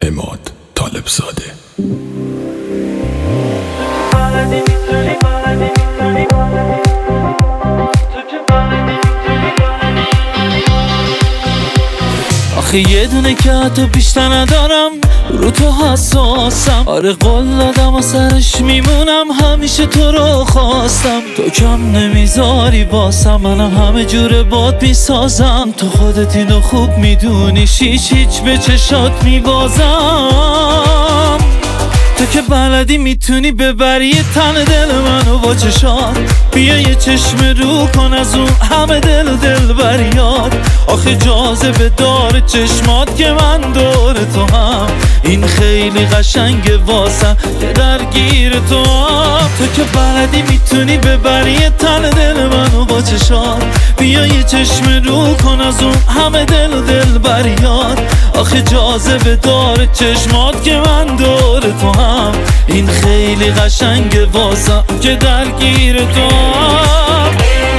عماد طالبزاده. آخه یه دونه که حتی بیشتر ندارم، رو تو حساسم. آره قول دادم و سرش میمونم، همیشه تو رو خواستم. تو کم نمیذاری باسم، منم همه جوره باد میسازم. تو خودت اینو خوب میدونی، هیچ به چشات میبازم. تو که بلدی میتونی ببری تن دل منو با چشات. بیا یه چشم رو کن از اون همه دل بریاد. آخه جاذبه داره چشمات که من دور تو هم. این خیلی قشنگه واسم که درگیر تو هم. تو که بلدی میتونی ببری تن دل منو با چشات. بیا یه چشم رو کن از اون همه دل بریاد. آخه جاذبه داره چشمات که من دور تو هم. این خیلی قشنگه واسم که درگیر تو هم.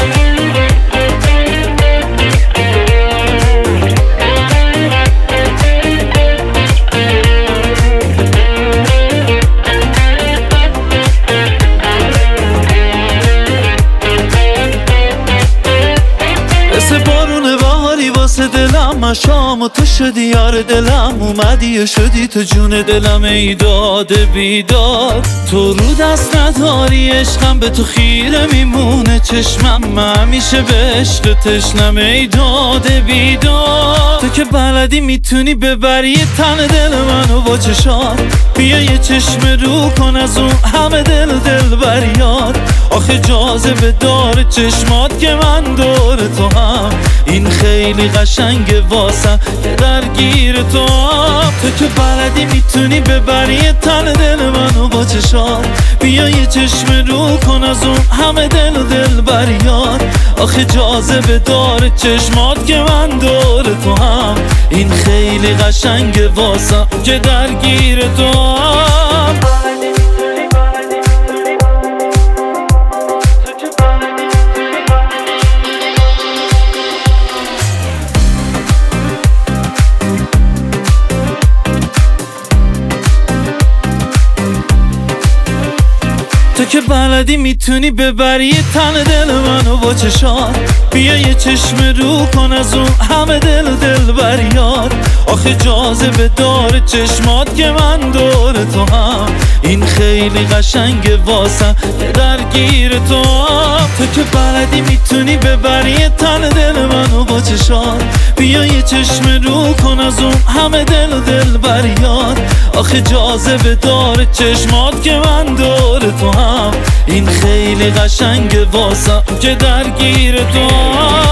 واسه دلم مشام و تو شدی یار دلم. اومدی و شدی تو جون دلم، ای داده بیداد. تو رو دست نداری عشقم، به تو خیره میمونه چشمم. من همیشه به عشق تشنم، ای داده بیداد. تو که بلدی میتونی ببری تن دل منو با چشات. بیا یه چشم رو کن از اون همه دل بریاد. آخه جاذبه داره چشمات که من دور تو هم. این خیلی قشنگه واسم که درگیر تو هم. تو که بلدی میتونی ببری تن دل منو با چشات. بیا یه چشم رو کن از اون همه دل بریاد. آخه جاذبه داره چشمات که من دور تو هم. این خیلی قشنگه واسم که درگیر تو هم. تو که بلدی میتونی ببری تن دل منو با چشات. بیا یه چشم رو کن از اون همه دل بریاد. آخه جاذبه داره چشمات که من دور تو هم. این خیلی قشنگه واسم که درگیر تو هم. تو که بلدی میتونی ببری تن دل منو با چشات. بیا یه چشم رو کن از اون همه دل بریاد. آخه جاذبه داره چشمات که من دور تو هم. این خیلی قشنگه واسم که درگیر تو هم.